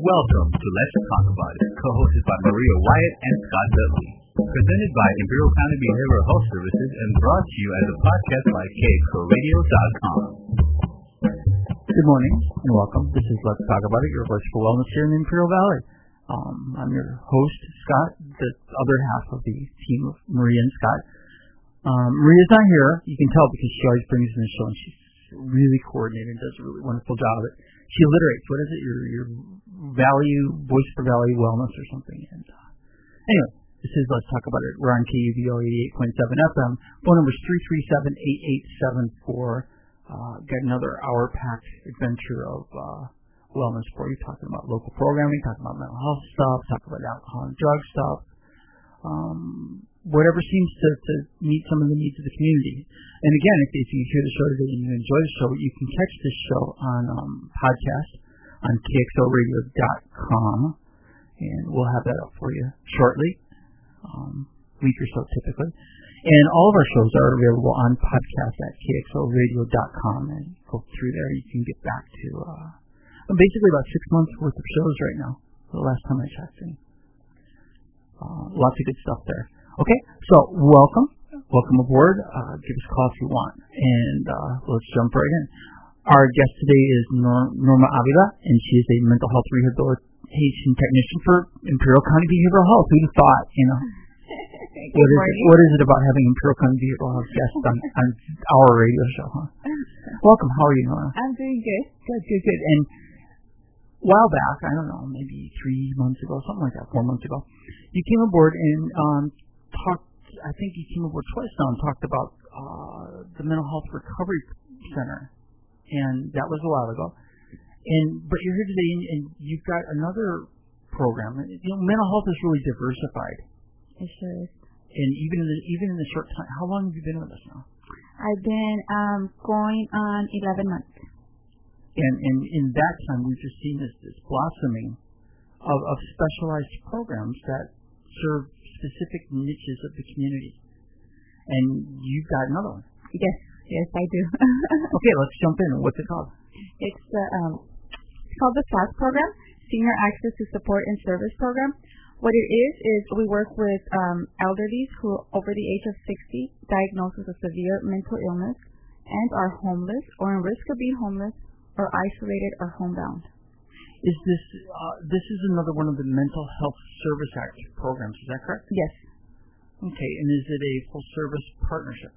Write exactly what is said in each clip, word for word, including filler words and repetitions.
Welcome to Let's Talk About It, co-hosted by Maria Wyatt and Scott Dudley. Presented by Imperial County Behavioral Health Services and brought to you as a podcast by K X O radio dot com. Good morning and welcome. This is Let's Talk About It, your voice for wellness here in the Imperial Valley. Um, I'm your host, Scott, the other half of the team of Maria and Scott. Um, Maria's not here. You can tell because she always brings in the show and she's really coordinated and does a really wonderful job of it. She alliterates. What is it? Your your value, voice for value wellness or something. And uh, anyway, this is Let's Talk About It. We're on K U V O eighty-eight point seven F M. Phone number is three three seven, eight eight seven four. Uh, got another hour-packed adventure of uh, wellness for you, talking about local programming, talking about mental health stuff, talking about alcohol and drug stuff, um, whatever seems to, to meet some of the needs of the community. And again, if, if you hear the show today and you enjoy the show, you can catch this show on um, podcast on K X O radio dot com, and we'll have that up for you shortly, um, a week or so typically. And all of our shows are available on podcast at K X O radio dot com, and go through there. You can get back to uh, basically about six months worth of shows right now, the last time I checked. And, uh, lots of good stuff there. Okay, so welcome. Welcome aboard. Uh, give us a call if you want. And uh, let's jump right in. Our guest today is Nor- Norma Avila, and she is a mental health rehabilitation technician for Imperial County Behavioral Health. Who'd have thought, you know? What is, it, what is it about having Imperial County Behavioral Health guests on, on our radio show, huh? Welcome. How are you, Norma? I'm doing good. Good, good, good. And a while back, I don't know, maybe three months ago, something like that, four months ago, you came aboard and um, talked, I think you came aboard twice now and talked about uh, the Mental Health Recovery Center. And that was a while ago. And But you're here today and, and you've got another program. You know, mental health is really diversified. It sure is. And even in the, even in the short time, how long have you been with us now? I've been um, going on eleven months. And, and in that time, we've just seen this, this blossoming of, of specialized programs that serve specific niches of the community. And you've got another one. Yes, yes, I do. Okay, let's jump in. What's it called? It's the um, it's called the S A S program, Senior Access to Support and Service Program. What it is is we work with um, elderlies who are over the age of sixty, diagnosed with a severe mental illness, and are homeless or in risk of being homeless or isolated or homebound. Is this uh, this is another one of the Mental Health Service Act programs? Is that correct? Yes. Okay, and is it a full service partnership?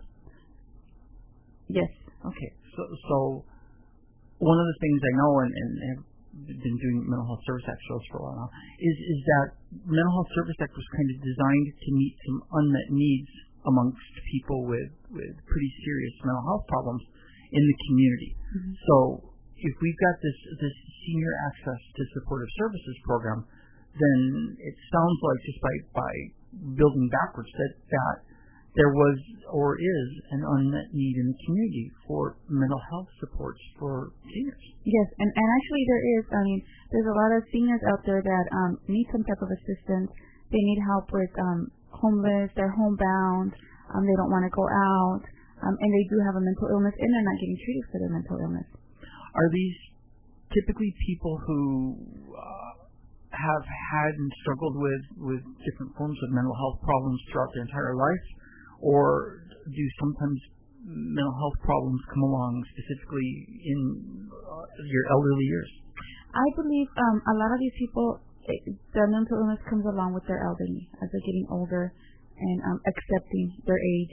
Yes. Okay, so so one of the things I know and, and have been doing Mental Health Service Act shows for a while now is is that Mental Health Service Act was kind of designed to meet some unmet needs amongst people with with pretty serious mental health problems in the community. Mm-hmm. So if we've got this this Senior Access to Supportive Services program, then it sounds like just by by building backwards that that there was or is an unmet need in the community for mental health supports for seniors. Yes, and, and actually there is. I mean, there's a lot of seniors out there that um, need some type of assistance. They need help with um, homeless, they're homebound, um, they don't want to go out, um, and they do have a mental illness, and they're not getting treated for their mental illness. Are these typically people who uh, have had and struggled with, with different forms of mental health problems throughout their entire life? Or do sometimes mental health problems come along specifically in uh, your elderly years? I believe um, a lot of these people, it, their mental illness comes along with their elderly as they're getting older and um, accepting their age.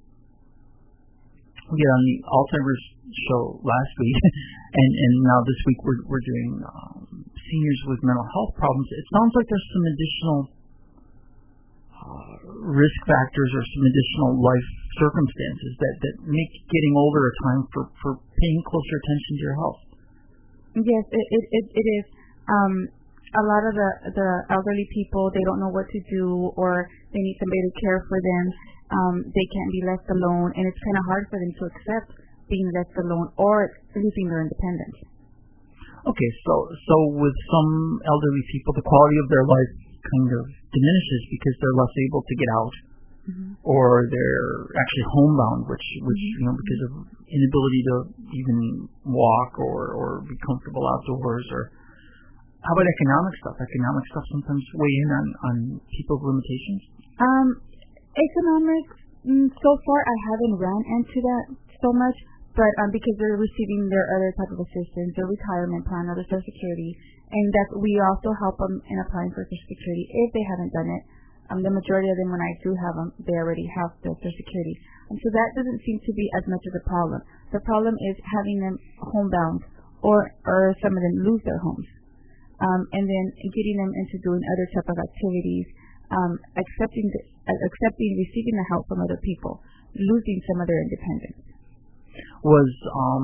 We had on the Alzheimer's show last week, and, and now this week we're, we're doing um, seniors with mental health problems. It sounds like there's some additional Uh, risk factors or some additional life circumstances that, that make getting older a time for, for paying closer attention to your health. Yes, it it, it, it is. Um, a lot of the, the elderly people, they don't know what to do or they need somebody to care for them. Um, they can't be left alone, and it's kind of hard for them to accept being left alone or losing their independence. Okay, so so with some elderly people, the quality of their life kind of diminishes because they're less able to get out, mm-hmm. or they're actually homebound, which, which mm-hmm. you know, because of inability to even walk or, or be comfortable outdoors. Or How about economic stuff? Economic stuff sometimes weigh in on, on people's limitations? Um, economics, mm, so far I haven't ran into that so much, but um, because they're receiving their other type of assistance, their retirement plan or their Social Security, and that we also help them in applying for Social Security if they haven't done it. Um, the majority of them, when I do have them, they already have the Social Security. And so that doesn't seem to be as much of a problem. The problem is having them homebound, or, or some of them lose their homes. Um, and then getting them into doing other type of activities, um, accepting, the, uh, accepting, receiving the help from other people, losing some of their independence. Was, um,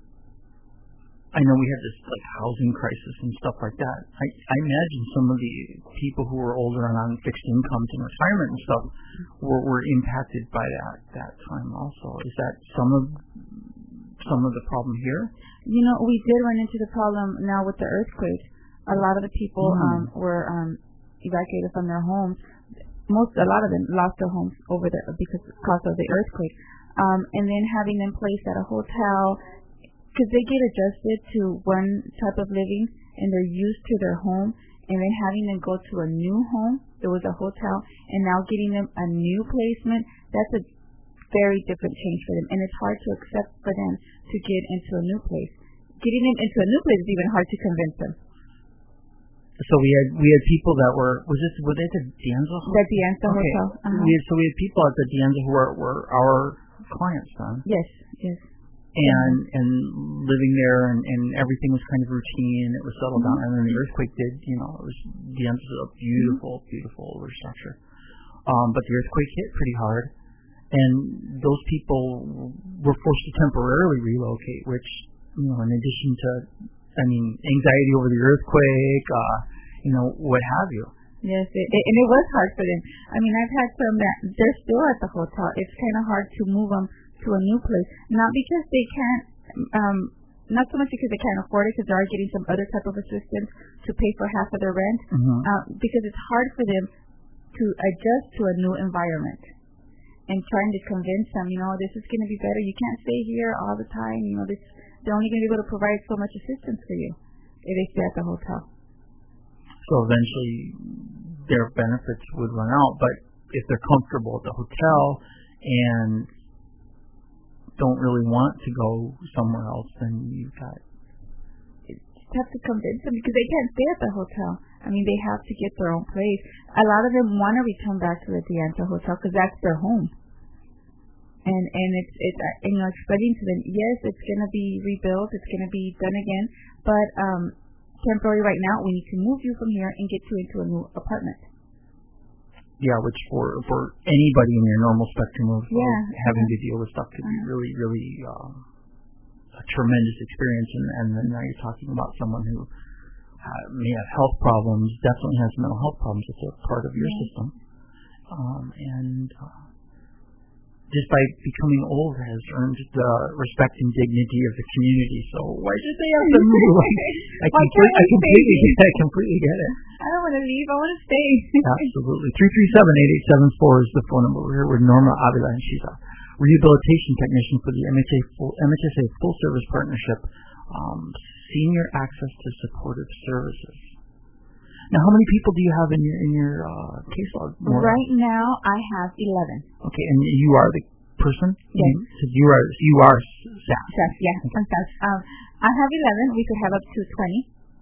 I know we had this like housing crisis and stuff like that. I, I imagine some of the people who were older and on fixed incomes and retirement and stuff were, were impacted by that that time also. Is that some of some of the problem here? You know, we did run into the problem now with the earthquake. A lot of the people mm. um, were um, evacuated from their homes. Most, a lot of them lost their homes over the because because of the earthquake. Um, and then having them placed at a hotel, because they get adjusted to one type of living and they're used to their home, and then having them go to a new home, there was a hotel, and now getting them a new placement, that's a very different change for them, and it's hard to accept for them to get into a new place. Getting them into a new place is even hard to convince them. So we had we had people that were was this were they at the De Anza? The De Anza okay. hotel. Uh-huh. We had, so we had people at the De Anza who were, were our clients, huh? Yes, yes. And and living there, and, and everything was kind of routine. It was settled mm-hmm. down, and then the earthquake did. You know, it was De Anza was a beautiful, mm-hmm. beautiful older structure. Um, but the earthquake hit pretty hard, and those people were forced to temporarily relocate, which, you know, in addition to, I mean, anxiety over the earthquake, uh, you know, what have you. Yes, it, it, and it was hard for them. I mean, I've had some that they're still at the hotel. It's kind of hard to move them to a new place, not because they can't, um, not so much because they can't afford it, because they are getting some other type of assistance to pay for half of their rent, mm-hmm. uh, because it's hard for them to adjust to a new environment. And trying to convince them, you know, this is going to be better. You can't stay here all the time. You know, this they're only going to be able to provide so much assistance for you if they stay at the hotel. So eventually their benefits would run out. But if they're comfortable at the hotel and don't really want to go somewhere else, then you've got... You have to convince them because they can't stay at the hotel. I mean, they have to get their own place. A lot of them want to return back to the De Anza hotel because that's their home. And and it's it's you know explaining to them, yes, it's going to be rebuilt, it's going to be done again, but um, temporary right now. We need to move you from here and get you into a new apartment. Yeah, which for for anybody in your normal spectrum of, yeah. of having to deal with stuff could be uh-huh. really really uh, a tremendous experience. And, and then now you're talking about someone who uh, may have health problems, definitely has mental health problems. It's a part of your yeah. system, um, and. Uh, just by becoming old has earned the respect and dignity of the community. So why should they have to move? I, complete, I completely get I completely get it. I don't want to leave. I want to stay. Absolutely. three three seven, eight eight seven four is the phone number. We're here with Norma Avila, and she's a rehabilitation technician for the M H A Full, M H S A Full Service Partnership, um, Senior Access to Supportive Services. Now, how many people do you have in your in your uh, caseload? More right now, I have eleven. Okay, and you are the person? Yes. So you are you are staff. Staff, yeah, okay. staff. Um, I have eleven. We could have up to twenty.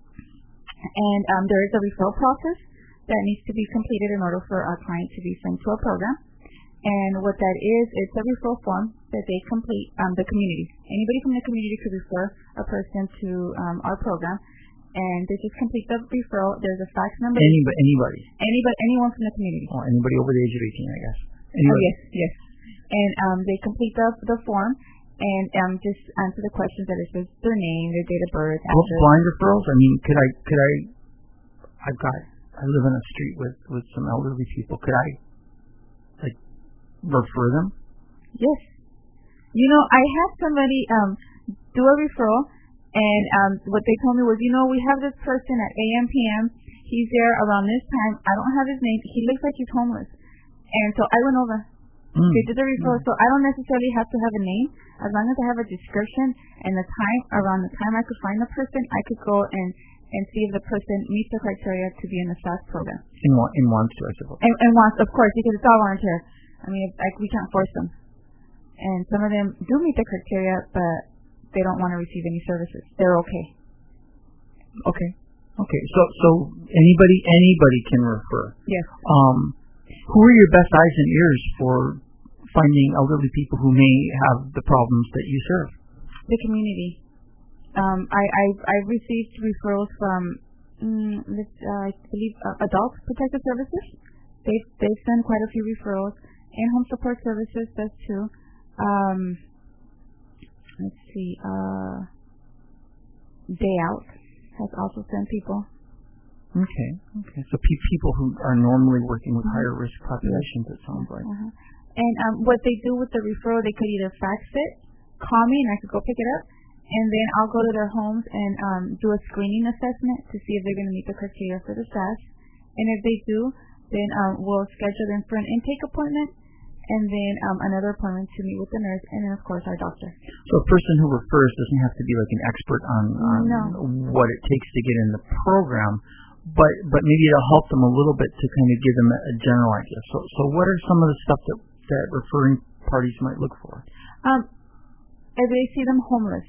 And um, there is a referral process that needs to be completed in order for our client to be sent to a program. And what that is, it's a referral form that they complete. Um, the community, anybody from the community could refer a person to um, our program. And they just complete the referral. There's a fax number. Anybody, anybody. Anybody, anyone from the community. Or anybody over the age of eighteen, I guess. Anybody. Oh, yes, yes. And um, they complete the the form and um, just answer the questions that it says their name, their date of birth. Well, blind referrals? I mean, could I, could I, I've got, I live on a street with, with some elderly people. Could I, like, refer them? Yes. You know, I had somebody um, do a referral. And um, what they told me was, you know, we have this person at A M P M. He's there around this time. I don't have his name. He looks like he's homeless. And so I went over. Mm. They did the referral. Mm. So I don't necessarily have to have a name. As long as I have a description and the time, around the time I could find the person, I could go and and see if the person meets the criteria to be in the S A S program. And, wa- and wants to, I suppose. And, and wants, of course, because it's all volunteer. I mean, like we can't force them. And some of them do meet the criteria, but they don't want to receive any services. They're okay. Okay. Okay. So so anybody anybody can refer. Yes. Um, who are your best eyes and ears for finding elderly people who may have the problems that you serve? The community. Um, I I've, I've received referrals from mm, let's, uh, I believe uh, Adult Protective Services. They've they've sent quite a few referrals, and Home Support Services does too. Um, let's see. Uh, Day Out has also sent people. Okay. Okay. So pe- people who are normally working with mm-hmm. higher risk populations, it sounds like. Uh-huh. And um, what they do with the referral, they could either fax it, call me, and I could go pick it up, and then I'll go to their homes and um, do a screening assessment to see if they're going to meet the criteria for the S A S. And if they do, then um, we'll schedule them for an intake appointment, and then um, another appointment to meet with the nurse, and then, of course, our doctor. So a person who refers doesn't have to be like an expert on, on no. what it takes to get in the program, but but maybe it'll help them a little bit to kind of give them a, a general idea. So so what are some of the stuff that, that referring parties might look for? Um, if they see them homeless.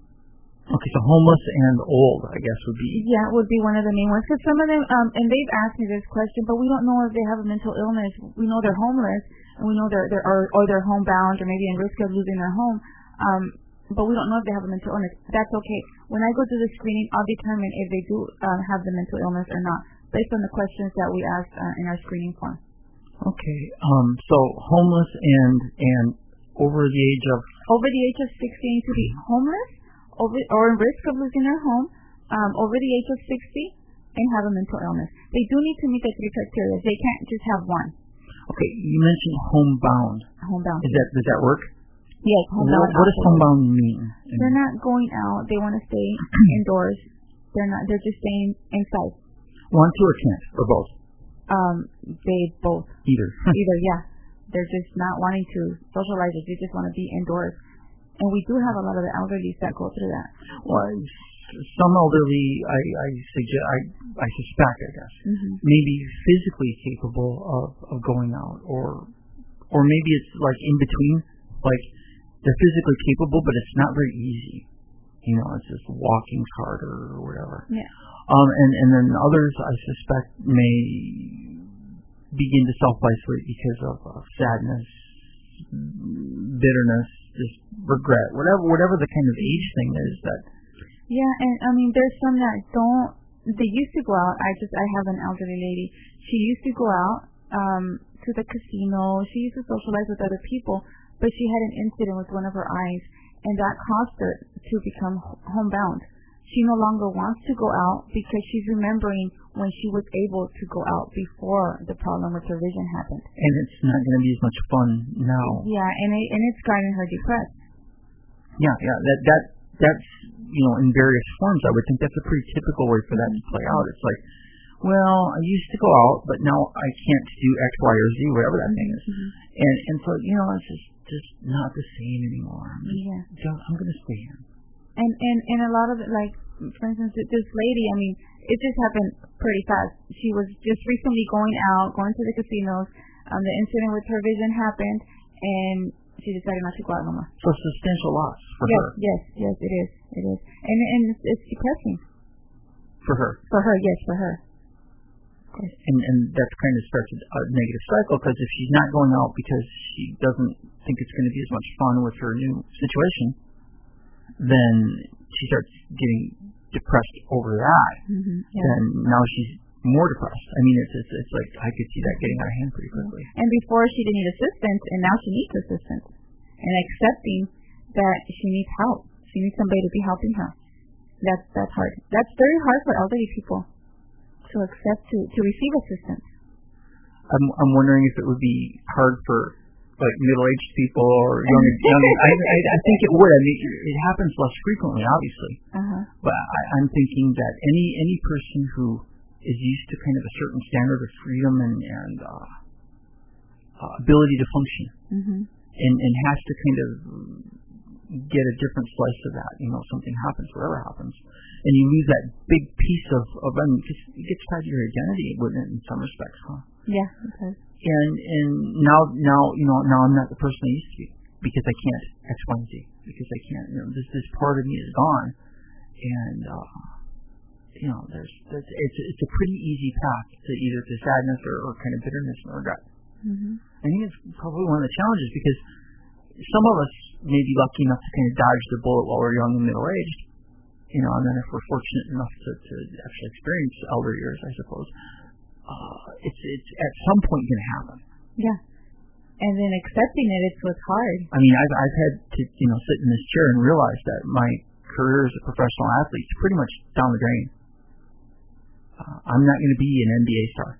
Okay, so homeless and old, I guess, would be... Yeah, would be one of the main ones. Because some of them, um, and they've asked me this question, but we don't know if they have a mental illness. We know they're homeless, and we know they're, they're or, or they're homebound, or maybe in risk of losing their home, um, but we don't know if they have a mental illness. That's okay. When I go do the screening, I'll determine if they do um, have the mental illness or not, based on the questions that we asked uh, in our screening form. Okay, um, so homeless and and over the age of... Over the age of sixteen to be homeless, over, or in risk of losing their home, um, over the age of sixty, and have a mental illness. They do need to meet the three criteria. They can't just have one. Okay, you mentioned homebound. Homebound. Is that, does that work? Yes, homebound. What, what does homebound mean? They're not going out. They want to stay indoors. They're not. They're just staying inside. Want to or can't, or both? Um, they both. Either. Either, yeah. They're just not wanting to socialize. They just want to be indoors. And we do have a lot of the elderly that go through that. Well, some elderly, I, I suggest, I, I suspect, I guess, mm-hmm. maybe physically capable of, of going out, or, or maybe it's like in between, like they're physically capable, but it's not very easy. You know, it's just walking's harder or whatever. Yeah. Um, and, and then others, I suspect, may begin to self-isolate because of uh, sadness, bitterness, just regret, whatever, whatever the kind of age thing is that. Yeah, and I mean, there's some that don't. They used to go out. I just, I have an elderly lady. She used to go out um, to the casino. She used to socialize with other people, but she had an incident with one of her eyes, and that caused her to become homebound. She no longer wants to go out because she's remembering when she was able to go out before the problem with her vision happened. And it's not going to be as much fun now. Yeah, and it, and it's driving her depressed. Yeah, yeah, that that that's, you know, in various forms. I would think that's a pretty typical way for that to play out. It's like, well, I used to go out, but now I can't do X, Y, or Z, whatever that thing is. Mm-hmm. And and so, you know, it's just just not the same anymore. I'm just, yeah. I'm going to stay here. And, and and a lot of it, like, for instance, this lady, I mean, it just happened pretty fast. She was just recently going out, going to the casinos. Um, the incident with her vision happened, and she decided not to go out no more. So substantial loss for yes, her. Yes, yes, it is. It is. And, and it's, it's depressing. For her? For her, yes, for her. And, and that kind of starts a negative cycle, because if she's not going out because she doesn't think it's going to be as much fun with her new situation, then she starts getting depressed over that. Mm-hmm, yeah. Then now she's more depressed. I mean, it's, it's it's like I could see that getting out of hand pretty quickly. And before she didn't need assistance, and now she needs assistance. And accepting that she needs help. She needs somebody to be helping her. That's that's hard. That's very hard for elderly people to accept, to, to receive assistance. I'm I'm wondering if it would be hard for like middle-aged people or young. young I, I I think it would. I mean, it happens less frequently, obviously. Uh-huh. But I, I'm thinking that any any person who is used to kind of a certain standard of freedom and and uh, uh, ability to function, mm-hmm. and and has to kind of get a different slice of that. You know, something happens, whatever happens, and you lose that big piece of, of I mean, it gets tied to your identity, wouldn't it, in some respects, huh? Yeah, it does. And and now now you know now I'm not the person I used to be because I can't X, Y, and Z because I can't. You know, this this part of me is gone, and uh, you know, there's, there's it's it's a pretty easy path to either to sadness or, or kind of bitterness and regret. Mm-hmm. I think it's probably one of the challenges because some of us may be lucky enough to kind of dodge the bullet while we're young and middle aged, you know, and then if we're fortunate enough to, to actually experience elder years, I suppose, uh, it's it's at some point going to happen. Yeah, and then accepting it, it's what's hard. I mean, I've I've had to you know sit in this chair and realize that my career as a professional athlete is pretty much down the drain. Uh, I'm not going to be an N B A star.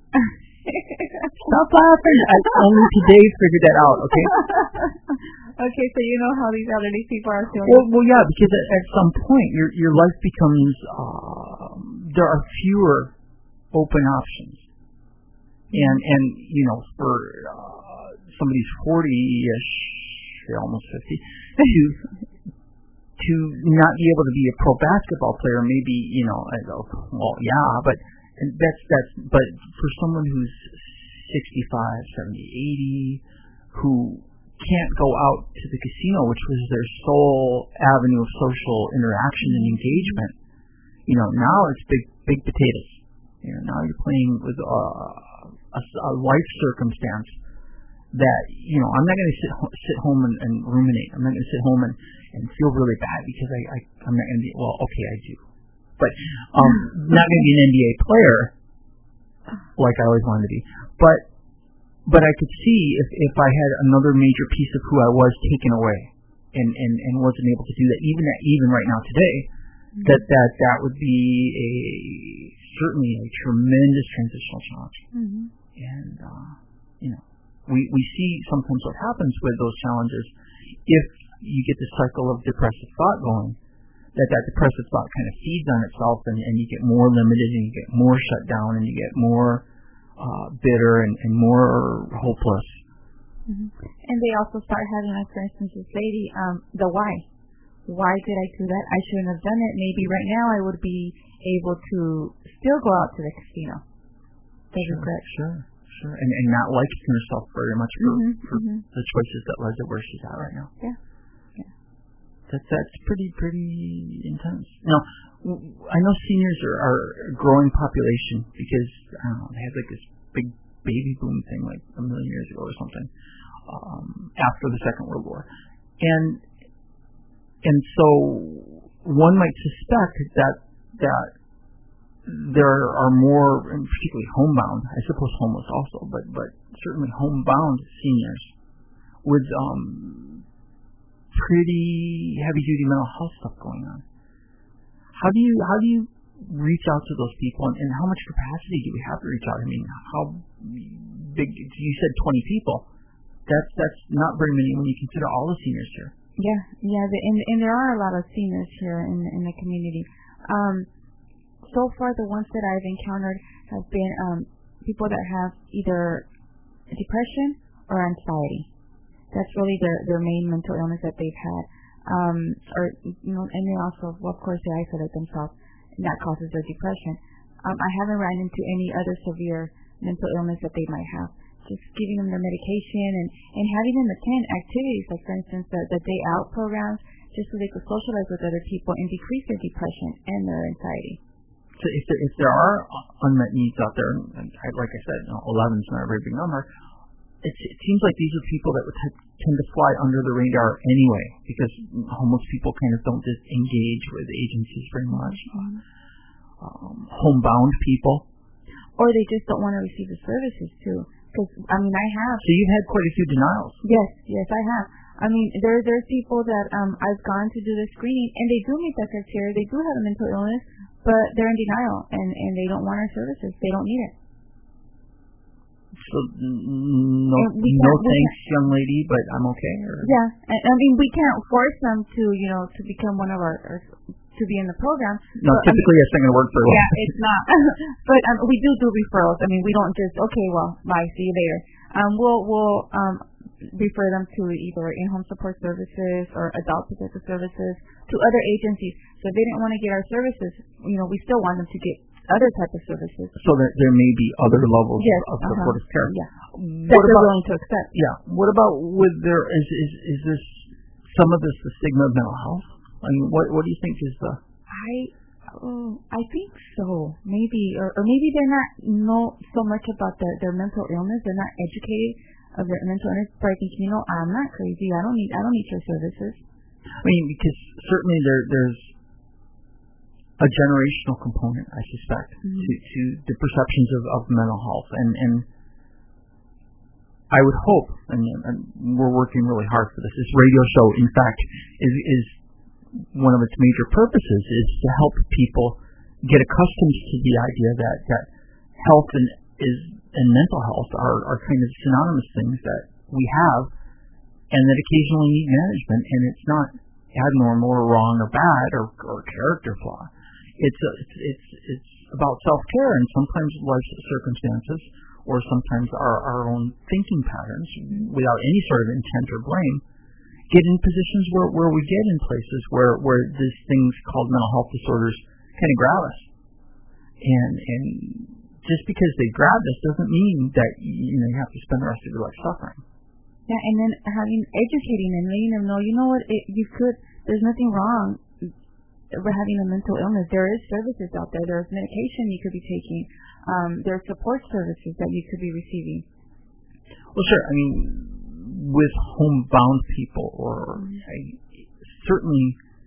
Stop laughing. I only today figured that out, okay? Okay, so you know how these elderly people are feeling. Well, well yeah, because at, at some point your your life becomes, uh, there are fewer open options. And, and you know, for uh, somebody who's forty-ish, almost fifty, to to not be able to be a pro basketball player, maybe, you know, I go, well, yeah, but and that's, that's, but for someone who's sixty-five, seventy, eighty, who can't go out to the casino, which was their sole avenue of social interaction and engagement, you know, now it's big, big potatoes. You know, now you're playing with a, a, a life circumstance that, you know, I'm not going to sit sit home and, and ruminate. I'm not going to sit home and, and feel really bad because I, I I'm not going to be, well, okay, I do, but um, not going to be an N B A player like I always wanted to be. But but I could see if if I had another major piece of who I was taken away and, and, and wasn't able to do that, even at, even right now today, mm-hmm. that that that would be a certainly a tremendous transitional challenge. Mm-hmm. And uh, you know. We we see sometimes what happens with those challenges if you get the cycle of depressive thought going, that that depressive thought kind of feeds on itself and, and you get more limited and you get more shut down and you get more uh, bitter and, and more hopeless. Mm-hmm. And they also start having, like for instance, this lady, um, the why. Why did I do that? I shouldn't have done it. Maybe right now I would be able to still go out to the casino. The sure, regret. Sure. Sure. And, and not liking herself very much for, mm-hmm, for mm-hmm. the choices that led to where she's at right now. Yeah. Yeah. That, that's pretty, pretty intense. Now, I know seniors are, are a growing population because, I don't know, they had like this big baby boom thing like a million years ago or something, um, after the Second World War. And, and so one might suspect that, that there are more, and particularly homebound, I suppose homeless also, but but certainly homebound seniors with um, pretty heavy-duty mental health stuff going on. How do you how do you reach out to those people, and, and how much capacity do we have to reach out? I mean, how big? You said twenty people. That's that's not very many when you consider all the seniors here. Yeah, yeah, the, and and there are a lot of seniors here in in the community. Um, So far, the ones that I've encountered have been um, people that have either depression or anxiety. That's really their, their main mental illness that they've had. Um, or you know, and they also, well, of course, they isolate themselves, and that causes their depression. Um, I haven't run into any other severe mental illness that they might have. Just giving them their medication and, and having them attend activities, like for instance, the, the day out programs, just so they could socialize with other people and decrease their depression and their anxiety. So if there, if there are unmet needs out there, and like I said, you know, eleven is not a very big number, it, it seems like these are people that would t- tend to fly under the radar anyway, because homeless people kind of don't just engage with agencies very much. Mm-hmm. Um, homebound people. Or they just don't want to receive the services too. Because, I mean, I have. So you've had quite a few denials. Yes, yes, I have. I mean, there there's people that um I've gone to do the screening, and they do meet that criteria. They do have a mental illness, but they're in denial, and, and they don't want our services. They don't need it. So, no, no thanks, young lady, but I'm okay? Or? Yeah, I, I mean, we can't force them to, you know, to become one of our, our to be in the program. No, but, typically I mean, it's not going to work very well. Yeah, it's not. But um, we do do referrals. I mean, we don't just, okay, well, bye, see you later. Um, we'll, we'll, um, refer them to either in-home support services or adult protective services to other agencies. So if they didn't want to get our services, you know, we still want them to get other type of services. So there, there may be other levels yes, of uh-huh. supportive care. Yeah. What that they're about, willing to accept. Yeah. What about with there is is is this some of this the stigma of mental health? I mean, what what do you think is the? I oh, I think so. Maybe or, or maybe they're not know so much about their their mental illness. They're not educated of their mental illness. But I think, you know, I'm not crazy. I don't need I don't need your services. I mean, because certainly there there's a generational component, I suspect, mm-hmm. to, to the perceptions of, of mental health. And, and I would hope, and, and we're working really hard for this, this radio show, in fact, is, is one of its major purposes is to help people get accustomed to the idea that, that health and, is, and mental health are, are kind of synonymous things that we have and that occasionally need management, and it's not abnormal or wrong or bad or, or character flaw. It's, a, it's it's it's about self-care, and sometimes life circumstances or sometimes our, our own thinking patterns, without any sort of intent or blame, get in positions where, where we get in places where, where these things called mental health disorders kind of grab us. And and just because they grab us doesn't mean that you know you have to spend the rest of your life suffering. Yeah, and then having educating and letting them know, you know what, it, you could. There's nothing wrong with having a mental illness. There is services out there. There's medication you could be taking. Um, there are support services that you could be receiving. Well, sure. I mean, with homebound people, or mm-hmm. I, certainly,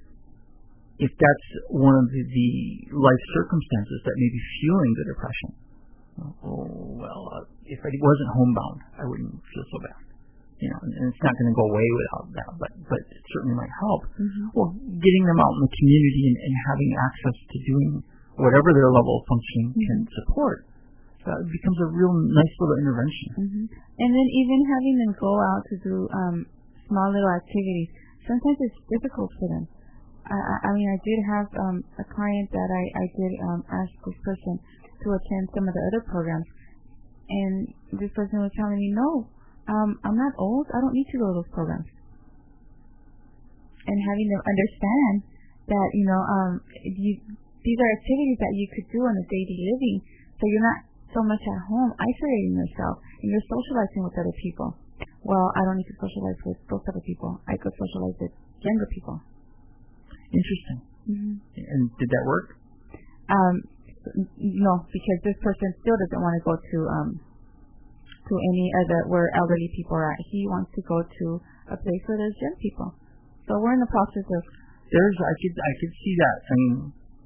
if that's one of the, the life circumstances that may be fueling the depression. Oh well, uh, if I wasn't homebound, I wouldn't feel so bad. You know, and it's not going to go away without that, but but it certainly might help. Mm-hmm. Well, getting them out in the community and, and having access to doing whatever their level of functioning mm-hmm. can support, uh, becomes a real nice little intervention. Mm-hmm. And then even having them go out to do um, small little activities, sometimes it's difficult for them. I, I mean, I did have um, a client that I, I did um, ask this person to attend some of the other programs, and this person was telling me, no, Um, I'm not old. I don't need to go to those programs. And having them understand that, you know, um, you, these are activities that you could do on a daily living, so you're not so much at home isolating yourself, and you're socializing with other people. Well, I don't need to socialize with those other people. I could socialize with younger people. Interesting. Mm-hmm. And did that work? Um, no, because this person still doesn't want to go to um. to any other where elderly people are at. He wants to go to a place where there's young people. So we're in the process of. There's, I could, I could see that. I mean,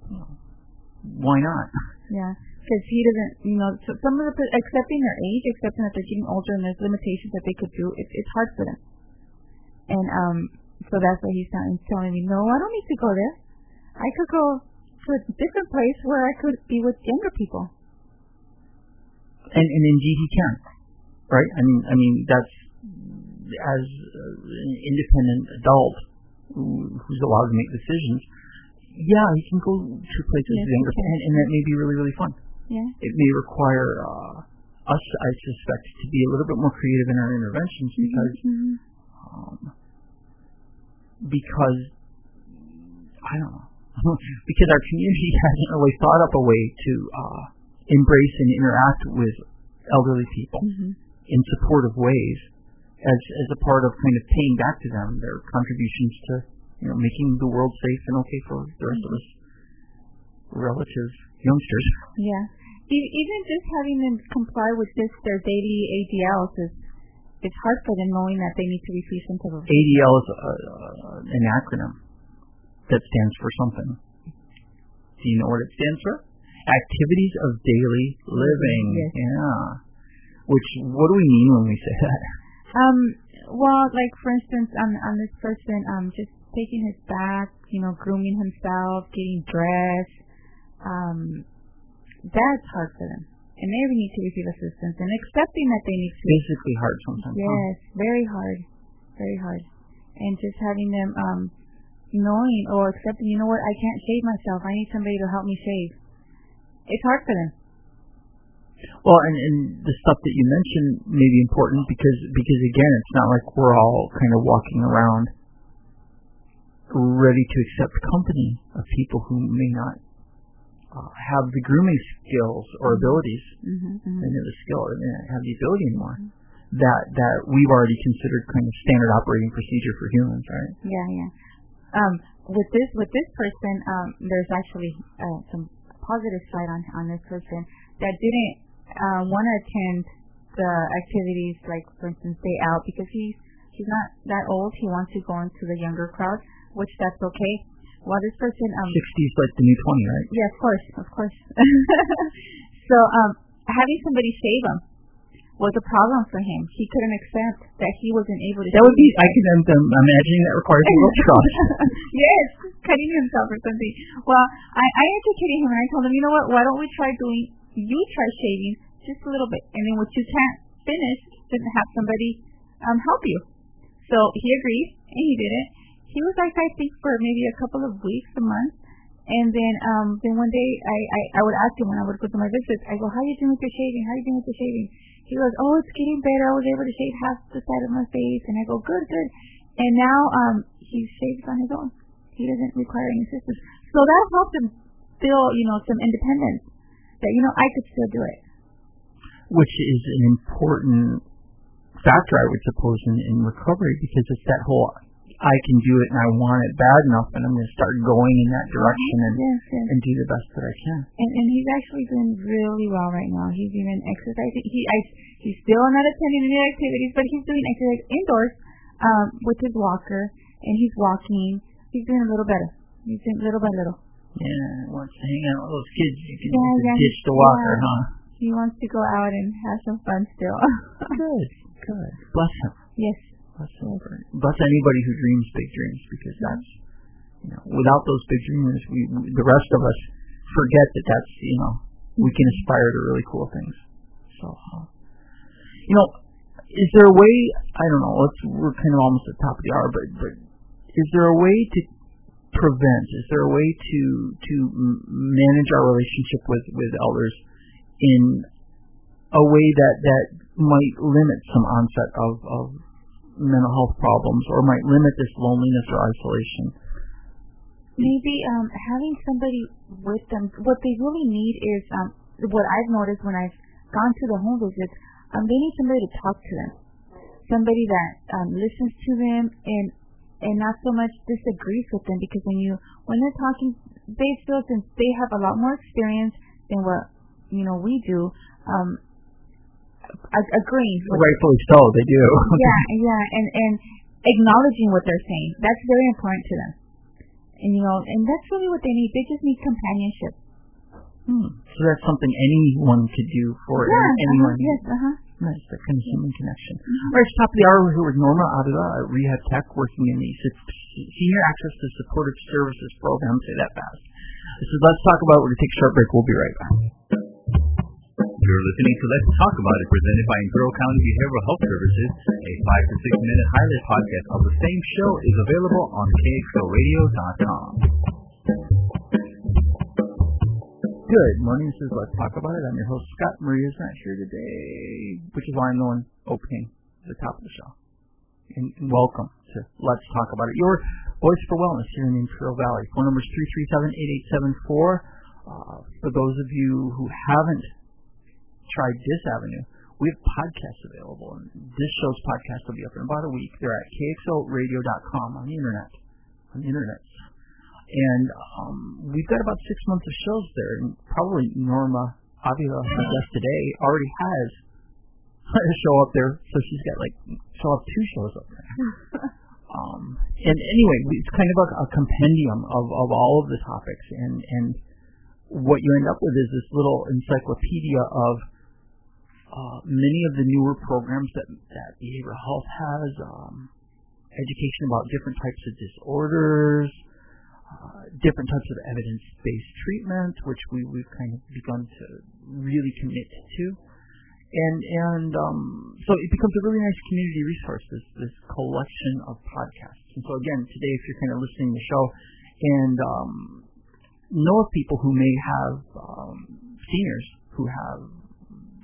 why not? Yeah, because he doesn't, you know, so some of the accepting their age, accepting that they're getting older and there's limitations that they could do. It, it's hard for them, and um, so that's why he's telling me, no, I don't need to go there. I could go to a different place where I could be with younger people. And, and indeed, he can. Right? I mean, I mean that's as an independent adult who, who's allowed to make decisions. Yeah, he can go to places yes, younger, and, and that may be really, really fun. Yeah. It may require uh, us, I suspect, to be a little bit more creative in our interventions because, mm-hmm. um, because I don't know, because our community hasn't really thought up a way to uh, embrace and interact with elderly people. Mm-hmm. in supportive ways as as a part of kind of paying back to them their contributions to, you know, making the world safe and okay for the rest mm-hmm. of us relative youngsters. Yeah. E- even just having them comply with just their daily A D Ls is it's hard for them knowing that they need to receive some type of... A D L is a, uh, an acronym that stands for something. Do you know what it stands for? Activities of daily living. Yes. Yeah. Which, what do we mean when we say that? Um, well, like, for instance, on, on this person, um, just taking his bath, you know, grooming himself, getting dressed, um, that's hard for them. And they need to receive assistance and accepting that they need to. Physically hard sometimes. Yes, huh? very hard. Very hard. And just having them, um, knowing or accepting, you know what, I can't shave myself. I need somebody to help me shave. It's hard for them. Well, and, and the stuff that you mentioned may be important because, because again, it's not like we're all kind of walking around ready to accept company of people who may not uh, have the grooming skills or abilities. Mm-hmm, mm-hmm. They have the skill, or they don't have the ability anymore. Mm-hmm. That that we've already considered kind of standard operating procedure for humans, right? Yeah, yeah. Um, with this with this person, um, there's actually uh, some positive side on on this person that didn't uh, want to attend the activities, like for instance, day out, because he's he's not that old. He wants to go into the younger crowd, which that's okay. While this person, um, sixty is like the new twenty, right? Yeah, of course, of course. So, um, having somebody save him was a problem for him. He couldn't accept that he wasn't able to. That would be. I can. I'm, I'm imagining that requires a little trust. Yes, cutting himself or something. Well, I, I educated him and I told him, you know what? Why don't we try doing? You try shaving just a little bit, and then what you can't finish, then have somebody um help you. So he agreed, and he did it. He was like, I think, for maybe a couple of weeks, a month. And then um, then one day, I, I, I would ask him when I would go to my visits, I go, how are you doing with your shaving? How are you doing with your shaving? He goes, oh, it's getting better. I was able to shave half the side of my face. And I go, good, good. And now um, he shaves on his own. He doesn't require any assistance. So that helped him feel, you know, some independence, that, you know, I could still do it. Which is an important factor, I would suppose, in, in recovery, because it's that whole, I can do it and I want it bad enough, and I'm going to start going in that direction and yes, yes. and do the best that I can. And and he's actually doing really well right now. He's even exercising. He I, he's still not attending any activities, but he's doing exercise indoors um, with his walker, and he's walking. He's doing a little better. He's doing little by little. Yeah, wants to hang out with those kids. You can yeah, yeah, ditch the walker, yeah. huh? He wants to go out and have some fun still. Good, good. Bless him. Yes. Bless him. Bless anybody who dreams big dreams, because that's, you know, without those big dreamers, we, we the rest of us forget that that's, you know, we can aspire to really cool things. So, uh, you know, is there a way? I don't know. Let's we're kind of almost at the top of the hour, but but is there a way to prevent? Is there a way to to manage our relationship with with elders in a way that that might limit some onset of, of mental health problems, or might limit this loneliness or isolation? Maybe um, having somebody with them. What they really need is um, what I've noticed when I've gone to the home visits. Um, they need somebody to talk to them, somebody that um, listens to them and and not so much disagrees with them. Because when you when they're talking, they feel, since they have a lot more experience than what you know we do. Um, agreeing. Rightfully so, they do. Yeah, yeah, and and acknowledging what they're saying. That's very important to them. And you know, and that's really what they need. They just need companionship. Hmm. So that's something anyone could do for yeah, anyone. Uh-huh, yes, uh-huh. Nice, that kind of human connection. Mm-hmm. All right, top of the hour, we're here with Norma Avila, a rehab tech working in the Senior Access to Supportive Services program. Say that fast. This is Let's Talk About It. We're going to take a short break. We'll be right back. You're listening to Let's Talk About It, presented by Imperial County Behavioral Health Services. A five to six minute highlight podcast of the same show is available on K X L radio dot com. Good morning. This is Let's Talk About It. I'm your host, Scott. Maria's not here today, which is why I'm the one opening the top of the show. And, and welcome to Let's Talk About It, your voice for wellness here in the Imperial Valley. Phone number is three three seven, eight eight seven four. Uh, for those of you who haven't tried this avenue, we have podcasts available, and this show's podcast will be up in about a week. They're at K X L radio dot com on the internet. On the internet. And um, we've got about six months of shows there, and probably Norma Avila, my guest today, already has a show up there, so she's got like, she'll have two shows up there. um, and anyway, it's kind of a, a compendium of, of all of the topics, and, and what you end up with is this little encyclopedia of uh, many of the newer programs that, that behavioral health has, um, education about different types of disorders, Uh, different types of evidence-based treatment, which we, we've kind of begun to really commit to. And and um, so it becomes a really nice community resource, this, this collection of podcasts. And so again, today, if you're kind of listening to the show and um, know of people who may have um, seniors who have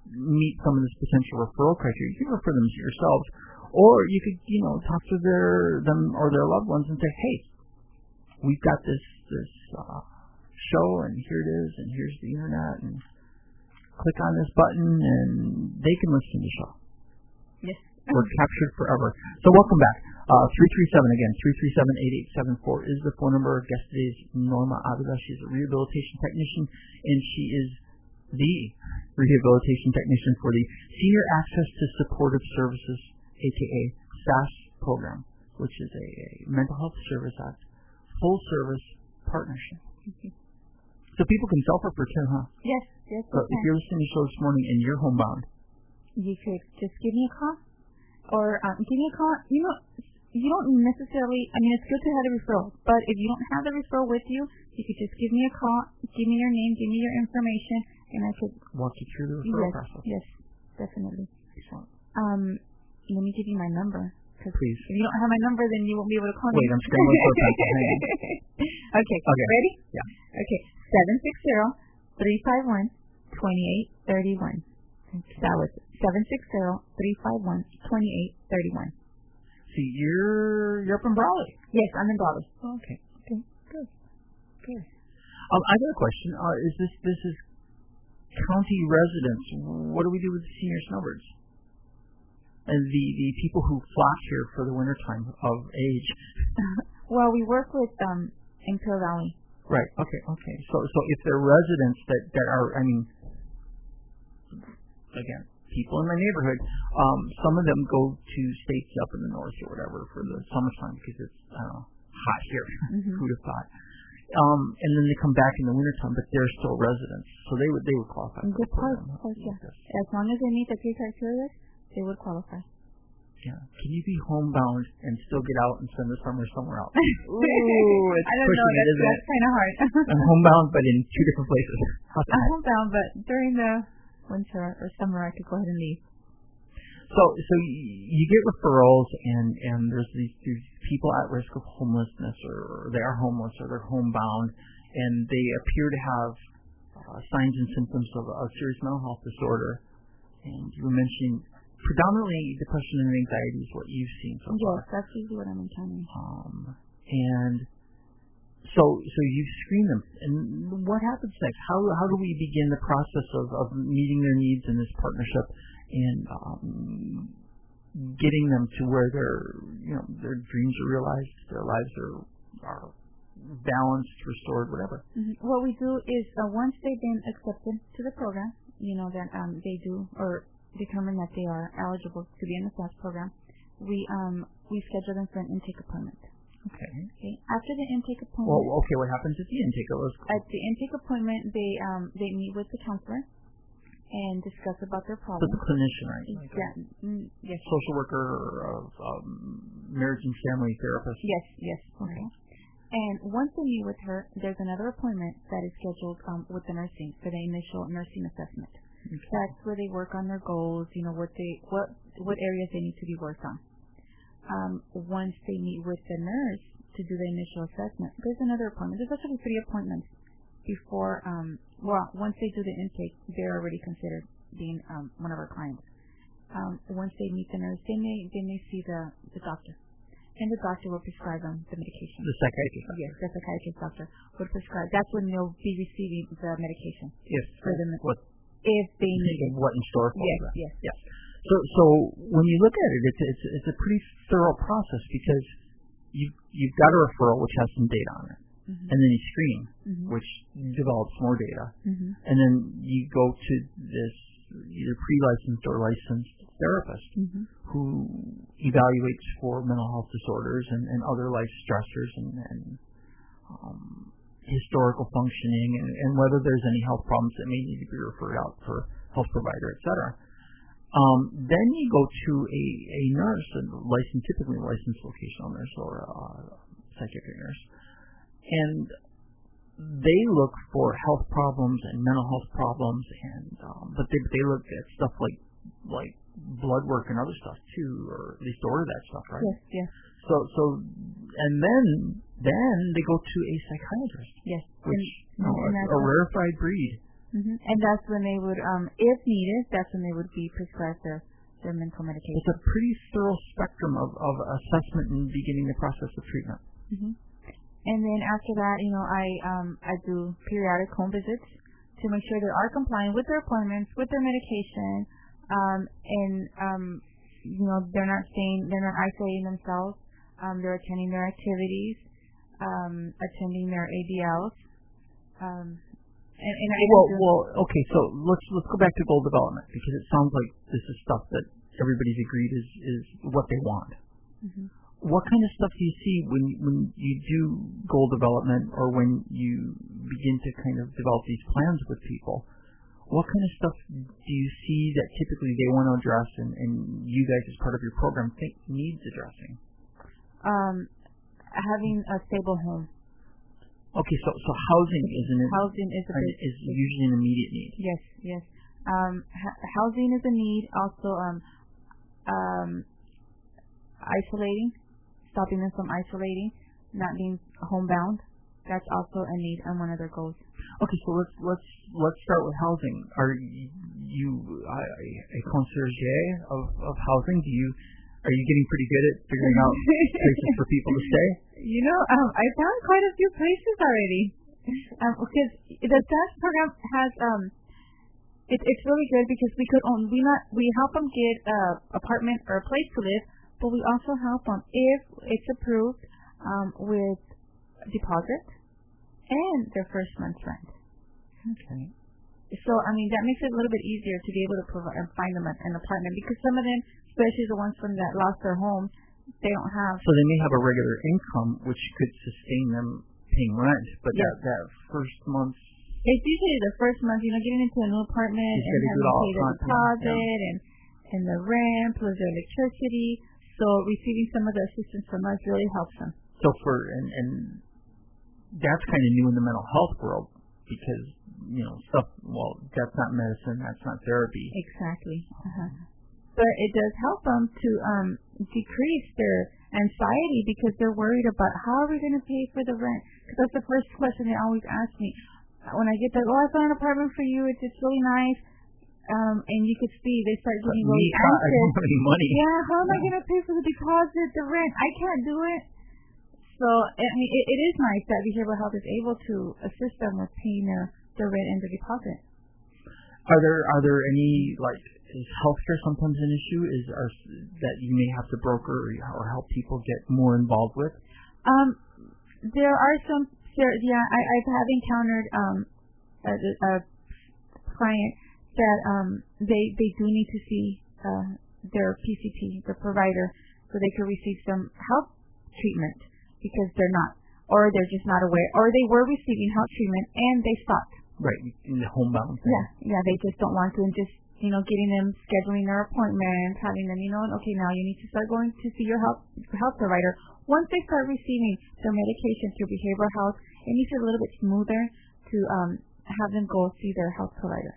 meet some of this potential referral criteria, you can refer them to yourselves, or you could, you know, talk to their them or their loved ones and say, hey, we've got this this uh, show, and here it is, and here's the internet, and click on this button, and they can listen to the show. Yes. We're captured forever. So welcome back. Uh, three three seven, again, three three seven, eight eight seven four is the phone number. Our guest today is Norma Avila. She's a rehabilitation technician, and she is the rehabilitation technician for the Senior Access to Supportive Services, a k a. S A S program, which is a, a Mental Health Service Act, full service partnership. Mm-hmm. So people can self-refer too, huh? Yes, yes. So if you're listening to the show this morning and you're homebound, you could just give me a call, or um, give me a call. You know, you don't necessarily, I mean, it's good to have a referral, but if you don't have the referral with you, you could just give me a call, give me your name, give me your information, and I could walk you through the referral yes, process. Yes, definitely. Excellent. Um, let me give you my number. Please. If you don't have my number, then you won't be able to call Wait, me. I'm scrambling for a pencil. Hang on. Okay. Okay. Ready? Yeah. Okay. seven six zero, three five one, two eight three one. That was seven six zero, three five one, two eight three one. See, you're you're up in Brawley. Yes, I'm in Brawley. Okay. Okay. Good. Good. Um, I got a question. Uh, is this this is county residents? What do we do with the senior snowbirds? And the, the people who flock here for the wintertime of age. Well, we work with um Imperial Valley. Right. Okay. Okay. So so if they're residents that, that are, I mean, again, people in my neighborhood, um, some of them go to states up in the north or whatever for the summertime because it's I don't know hot here. Mm-hmm. Who'd have thought? Um, and then they come back in the wintertime, but they're still residents, so they would they would qualify. Good for the part. program. Of course, yeah. Yes. As long as they meet the three criteria, they would qualify. Yeah. Can you be homebound and still get out and spend the summer somewhere else? Ooh, it's I don't know. pushing it, That's, isn't that's it? kind of hard. I'm homebound, but in two different places. How's that? I'm homebound, but during the winter or summer, I could go ahead and leave. So, so you get referrals, and and there's these, these people at risk of homelessness, or they are homeless, or they're homebound, and they appear to have uh, signs and symptoms of a serious mental health disorder. And you were mentioning predominantly depression and anxiety is what you've seen so yes, far. Yes, that's usually what I'm encountering. Um, and so, so you screen them, and what happens next? How how do we begin the process of, of meeting their needs in this partnership and um, getting them to where their you know their dreams are realized, their lives are are balanced, restored, whatever? Mm-hmm. What we do is uh, once they've been accepted to the program, you know that um, they do or determine that they are eligible to be in the S A S program, we um we schedule them for an intake appointment. Okay. Okay. After the intake appointment. Well, okay. What happens at the intake? At the intake appointment, they um they meet with the counselor and discuss about their problem. So the clinician, right? Like yeah. Mm, yes. Social worker or um, marriage and family therapist. Yes. Yes. Okay. And once they meet with her, there's another appointment that is scheduled um, with the nursing for the initial nursing assessment. Okay. That's where they work on their goals, you know, what they what what areas they need to be worked on. Um, once they meet with the nurse to do the initial assessment, there's another appointment. There's actually three appointments before, um, well, once they do the intake, they're already considered being um, one of our clients. Um, once they meet the nurse, they may they may see the, the doctor. And the doctor will prescribe them the medication. The psychiatrist doctor. Yes, the psychiatrist doctor would prescribe. That's when they'll be receiving the medication. Yes. For them. What? If they need it. What in store for yes, them. Yes, yes. So, so when you look at it, it's it's it's a pretty thorough process because you you've got a referral which has some data on it, mm-hmm. and then you screen, mm-hmm. which develops more data, mm-hmm. and then you go to this either pre-licensed or licensed therapist mm-hmm. who evaluates for mental health disorders and, and other life stressors and, and um, historical functioning and, and whether there's any health problems that may need to be referred out for health provider, et cetera. Um, then you go to a, a nurse, a licensed, typically a licensed vocational nurse or a psychiatric nurse, and they look for health problems and mental health problems, and um, but they they look at stuff like like blood work and other stuff too, or at least order that stuff, right? Yes, yes. So so and then then they go to a psychiatrist. Yes. Which and, you know, and a, a rarefied breed. Mm-hmm. And that's when they would, um, if needed, that's when they would be prescribed their, their mental medication. It's a pretty thorough spectrum of, of assessment and beginning the process of treatment. Mm-hmm. And then after that, you know, I um, I do periodic home visits to make sure they are complying with their appointments, with their medication, um, and um, you know, they're not staying, they're not isolating themselves. Um, they're attending their activities, um, attending their A D Ls. Um, and, and I well, well, okay. So let's let's go back to goal development, because it sounds like this is stuff that everybody's agreed is is what they want. Mm-hmm. What kind of stuff do you see when when you do goal development, or when you begin to kind of develop these plans with people? What kind of stuff do you see that typically they want to address, and, and you guys as part of your program think needs addressing? Um, having a stable home. Okay, so so housing is an housing is a big, is usually an immediate need. Yes, yes. Um, ha- housing is a need. Also, um, um, isolating, stopping them from isolating, not being homebound. That's also a need and one of their goals. Okay, so let's let's let's start with housing. Are you a, a concierge of of housing? Do you are you getting pretty good at figuring out places for people to stay? You know, um, I found quite a few places already. Um, because the S A S program has um, it, it's really good because we could own we not we help them get a apartment or a place to live, but we also help them if it's approved um, with deposit and their first month's rent. Okay. So, I mean, that makes it a little bit easier to be able to provide and find them an apartment, because some of them, especially the ones from that lost their home, they don't have. So they may have a regular income, which could sustain them paying rent, but yes. that, that first month. It's usually the first month, you know, getting into a new apartment and having to pay the deposit yeah. and, and the rent plus the electricity. So receiving some of the assistance from us really helps them. So for, and, and that's kind of new in the mental health world, because, you know, stuff, well, that's not medicine, that's not therapy. Exactly. Uh-huh. But it does help them to um, decrease their anxiety, because they're worried about how are we going to pay for the rent. Because that's the first question they always ask me. When I get there, oh, I found an apartment for you, it's, it's really nice. Um, and you could see they start getting but really me, anxious. I don't have any money. Yeah, how am I going to pay for the deposit, the rent? I can't do it. So, I mean, it, it is nice that behavioral health is able to assist them with paying their, their rent and the deposit. Are there are there any, like, is healthcare sometimes an issue? Is are, that you may have to broker or, or help people get more involved with? Um, there are some. There, yeah, I I have encountered um a, a client that um they they do need to see uh their P C P, the provider, so they could receive some health treatment, because they're not, or they're just not aware, or they were receiving health treatment and they stopped. Right, in the homebound thing. Yeah, yeah, they just don't want to, and just, you know, getting them, scheduling their appointments, having them, you know, okay, now you need to start going to see your health health provider. Once they start receiving their medication through behavioral health, it makes it a little bit smoother to um have them go see their health provider.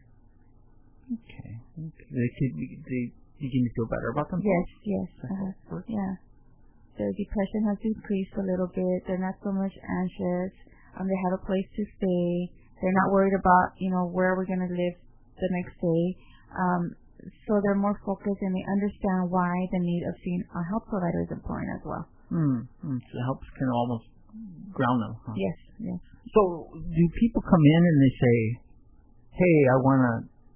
Okay. Okay. They could, they begin to feel better about themselves? Yes, yes. Uh-huh. Yeah. Their depression has decreased a little bit. They're not so much anxious. Um, they have a place to stay. They're not worried about, you know, where we're going to live the next day. Um, so they're more focused, and they understand why the need of seeing a health provider is important as well. Hmm. So it helps kind of almost ground them. Huh? Yes, yes. So do people come in and they say, hey, I want to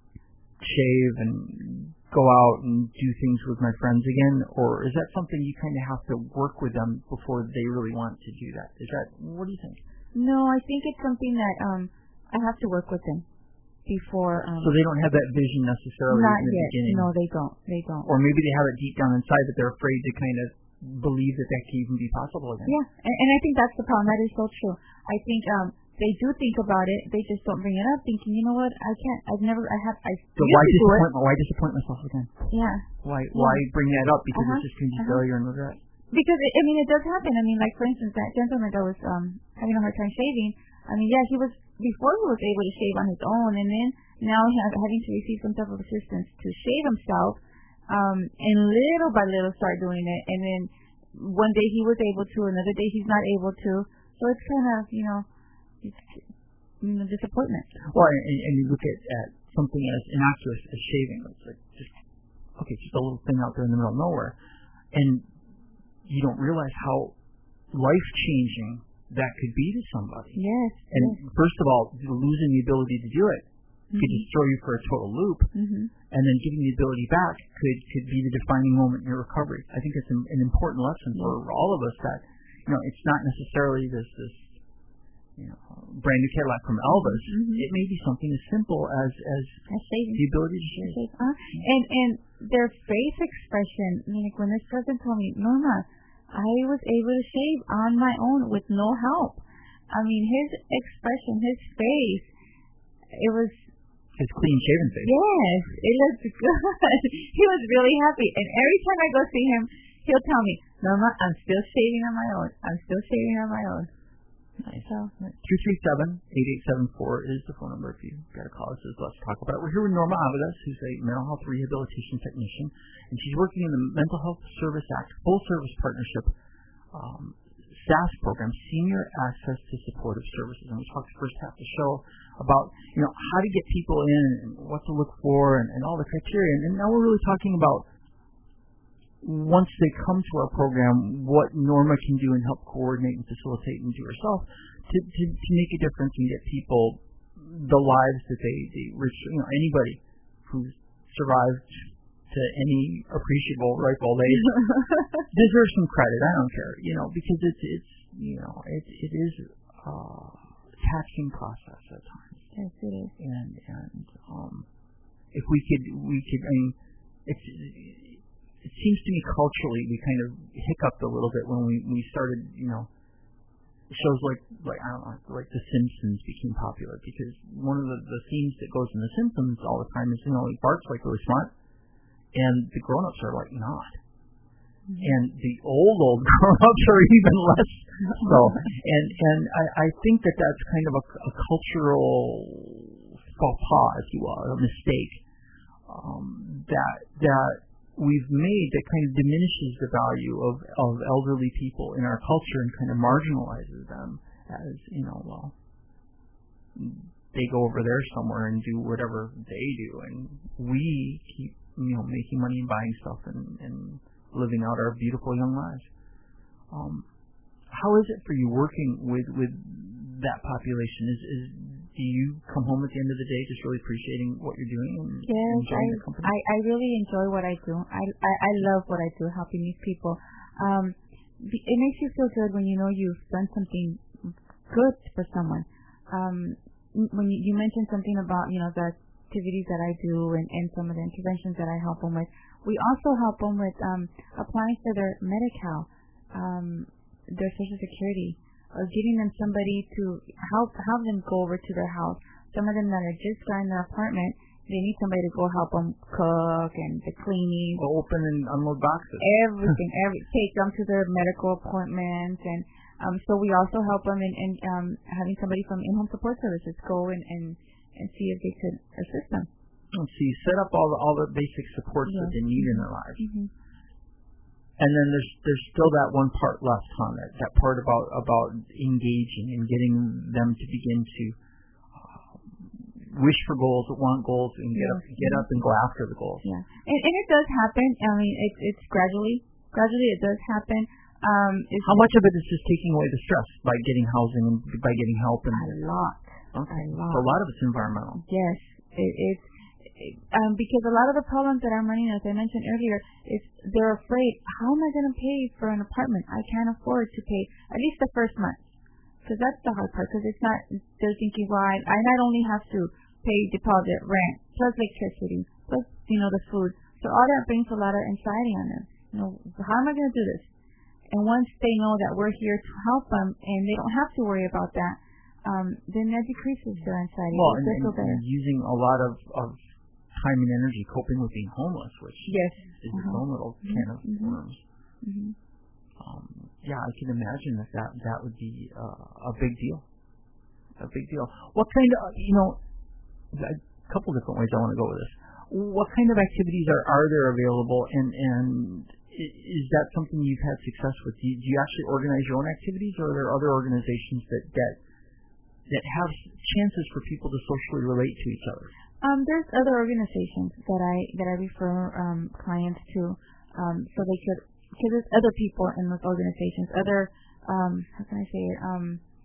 shave and go out and do things with my friends again? Or is that something you kind of have to work with them before they really want to do that? Is that, what do you think? No, I think it's something that um I have to work with them before. Um, so they don't have that vision necessarily not in the yet. beginning? No, they don't. They don't. Or maybe they have it deep down inside, but they're afraid to kind of believe that that can even be possible again. Yeah, and, and I think that's the problem. That is so true. I think um they do think about it. They just don't bring it up, thinking, you know what, I can't. I've never. I have. I. So why disappoint? Why disappoint myself again? Yeah. Why? Yeah. Why bring that up? Because uh-huh. it's just going to be uh-huh. failure and regret. Because it, I mean, it does happen. I mean, like for instance, that gentleman that was um having a hard time shaving. I mean, yeah, he was before he was able to shave on his own, and then now he has having to receive some type of assistance to shave himself. Um, and little by little start doing it, and then one day he was able to, another day he's not able to. So it's kind of, you know, it's, you know, disappointment. Well, and, and you look at, at something as innocuous as shaving. It's like just okay, just a little thing out there in the middle of nowhere, and you don't realize how life changing that could be to somebody. Yes. And yes. first of all, losing the ability to do it mm-hmm. could just throw you for a total loop, mm-hmm. and then getting the ability back could could be the defining moment in your recovery. I think it's an, an important lesson yes. for all of us that you know it's not necessarily this this you know brand new Cadillac from Elvis. Mm-hmm. It may be something as simple as as the ability to shave. Uh, and and their face expression. I mean, like when this person told me, Norma, I was able to shave on my own with no help. I mean, his expression, his face, it was... His clean-shaven face. Yes, it looked good. He was really happy. And every time I go see him, he'll tell me, Norma, I'm still shaving on my own. I'm still shaving on my own. Nice. So, three three seven, eight eight seven four is the phone number if you've got a call. It says, let's talk about it. We're here with Norma Aviles, who's a mental health rehabilitation technician, and she's working in the Mental Health Service Act Full Service Partnership um, S A S program, Senior Access to Supportive Services. And we talked the first half of the show about, you know, how to get people in and what to look for and, and all the criteria. And, and now we're really talking about once they come to our program, what Norma can do and help coordinate and facilitate and do herself to, to, to make a difference and get people the lives that they, they wish, you know, anybody who's survived to any appreciable ripe old age deserves some credit. I don't care, you know, because it's, it's you know, it, it is a taxing process at times. Yes, it is. And, and um, if we could, we could, I mean, it's, it seems to me culturally we kind of hiccuped a little bit when we, we started, you know, shows like, like I don't know, like The Simpsons became popular because one of the, the themes that goes in The Simpsons all the time is, you know, like Bart's like really smart and the grown-ups are like not. Mm-hmm. And the old, old grown-ups are even less so. And, and I, I think that that's kind of a, a cultural faux pas, if you will, a mistake, um, that, that, we've made that kind of diminishes the value of, of elderly people in our culture and kind of marginalizes them as, you know, well, they go over there somewhere and do whatever they do, and we keep, you know, making money and buying stuff and, and living out our beautiful young lives. Um, how is it for you working with, with that population? Is, is do you come home at the end of the day just really appreciating what you're doing and yes, enjoying I, the company? I, I really enjoy what I do. I, I, I love what I do, helping these people. Um, it makes you feel good when you know you've done something good for someone. Um, when you, you mentioned something about, you know, the activities that I do and, and some of the interventions that I help them with, we also help them with um, applying for their Medi-Cal, um, their Social Security, or getting them somebody to help have them go over to their house. Some of them that are just got in their apartment, they need somebody to go help them cook and the cleaning. Open and unload boxes. Everything, every take them to their medical appointments, and um, so we also help them in, in um, having somebody from in-home support services go and, and, and see if they could assist them. Let's see, set up all the all the basic supports yes. that they need in their lives. Mm-hmm. And then there's there's still that one part left on it, that part about about engaging and getting them to begin to uh, wish for goals, want goals, and get yeah. up get up and go after the goals. Yeah, and, and it does happen. I mean, it's it's gradually, gradually it does happen. Um, it's How much of it is just taking away the stress by getting housing and by getting help? And a lot. Okay, a lot. So a lot of it's environmental. Yes, it, it's. Um, because a lot of the problems that I'm running, as I mentioned earlier, is they're afraid, how am I going to pay for an apartment? I can't afford to pay at least the first month. Because that's the hard part. Because it's not, they're thinking, well, I, I not only have to pay deposit, rent, plus electricity, plus, you know, the food. So all that brings a lot of anxiety on them. You know, how am I going to do this? And once they know that we're here to help them and they don't have to worry about that, um, then that decreases their anxiety. Well, and, and, and using a lot of, of time and energy coping with being homeless, which yes. is uh-huh. its own little mm-hmm. can of mm-hmm. worms. Mm-hmm. Um, yeah, I can imagine that that, that would be uh, a big deal. A big deal. What kind of, you know, a couple different ways I want to go with this. What kind of activities are, are there available, and, and is that something you've had success with? Do you, do you actually organize your own activities, or are there other organizations that, that that have chances for people to socially relate to each other? Um, there's other organizations that I that I refer um, clients to, um, so they could, because there's other people in those organizations, other um, how can I say it, um,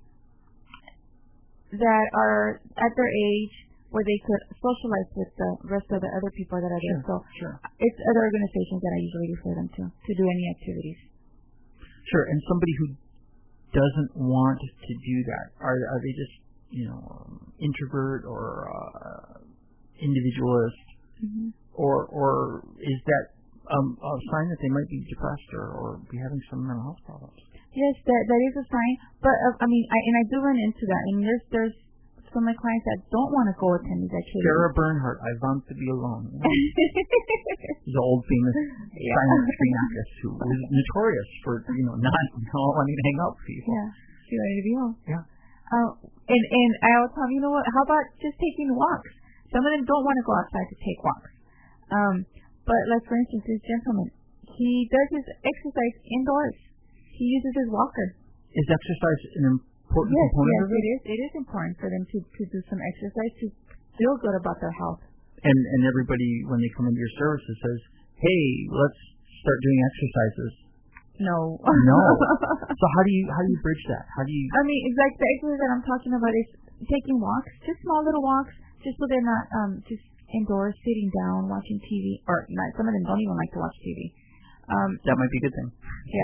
that are at their age where they could socialize with the rest of the other people that are there. Sure, So sure. it's other organizations that I usually refer them to to do any activities. Sure, and somebody who doesn't want to do that, are are they just, you know, um, introvert or uh, individualist, Mm-hmm. or or is that um, a sign that they might be depressed or, or be having some mental health problems? Yes, that that is a sign. But uh, I mean, I, and I do run into that. I mean, there's there's some of my clients that don't want to go attend these activities. Sarah Bernhardt, I want to be alone. You know? She's an old famous Yeah. silent screen actress who was notorious for, you know, not, not wanting to hang out with people. Yeah, she wanted to be home. Yeah. Uh, and and I always tell them, you know what? How about just taking walks? Some of them don't want to go outside to take walks. Um, but like for instance, this gentleman, he does his exercise indoors. He uses his walker. Is exercise an important Yes, component yes, of it? it is. It is important for them to to do some exercise to feel good about their health. And and everybody, when they come into your services, says, "Hey, let's start doing exercises." No. No. So how do you how do you bridge that? How do you? I mean, it's like the exercise that I'm talking about is taking walks, just small little walks, just so they're not um just indoors, sitting down, watching T V, or not. Some of them don't even like to watch T V. Um, That might be a good thing. yeah.